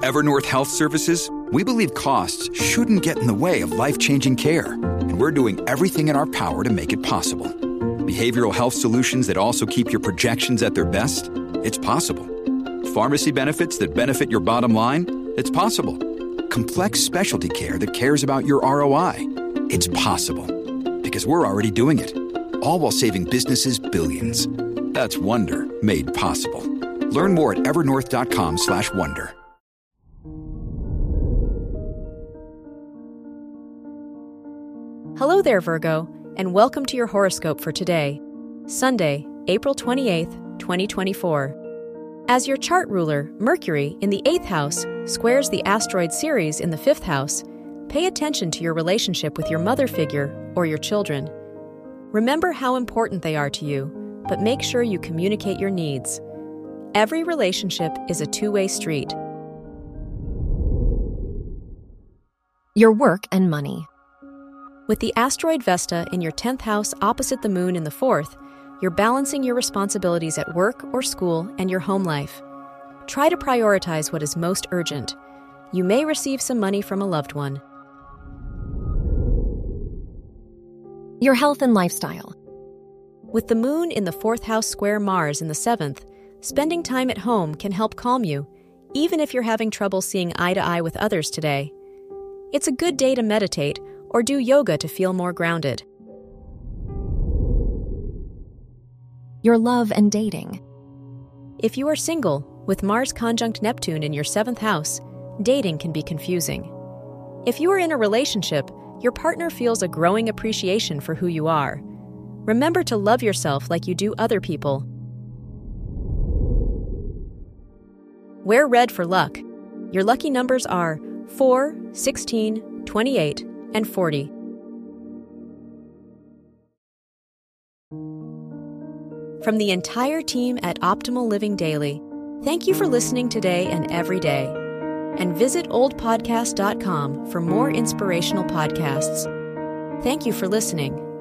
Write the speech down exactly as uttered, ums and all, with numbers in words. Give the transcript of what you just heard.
Evernorth Health Services, we believe costs shouldn't get in the way of life-changing care, and we're doing everything in our power to make it possible. Behavioral health solutions that also keep your projections at their best? It's possible. Pharmacy benefits that benefit your bottom line? It's possible. Complex specialty care that cares about your R O I? It's possible. Because we're already doing it. All while saving businesses billions. That's Wonder made possible. Learn more at evernorth.com slash wonder. Hello there, Virgo, and welcome to your horoscope for today, Sunday, April twenty-eighth, twenty twenty-four. As your chart ruler, Mercury, in the eighth house, squares the asteroid Ceres in the fifth house, pay attention to your relationship with your mother figure or your children. Remember how important they are to you, but make sure you communicate your needs. Every relationship is a two-way street. Your work and money. With the asteroid Vesta in your tenth house opposite the moon in the fourth, you're balancing your responsibilities at work or school and your home life. Try to prioritize what is most urgent. You may receive some money from a loved one. Your health and lifestyle. With the moon in the fourth house square Mars in the seventh, spending time at home can help calm you, even if you're having trouble seeing eye to eye with others today. It's a good day to meditate or do yoga to feel more grounded. Your love and dating. If you are single, with Mars conjunct Neptune in your seventh house, dating can be confusing. If you are in a relationship, your partner feels a growing appreciation for who you are. Remember to love yourself like you do other people. Wear red for luck. Your lucky numbers are four, sixteen, twenty-eight, and forty. From the entire team at Optimal Living Daily, thank you for listening today and every day. And visit old podcast dot com for more inspirational podcasts. Thank you for listening.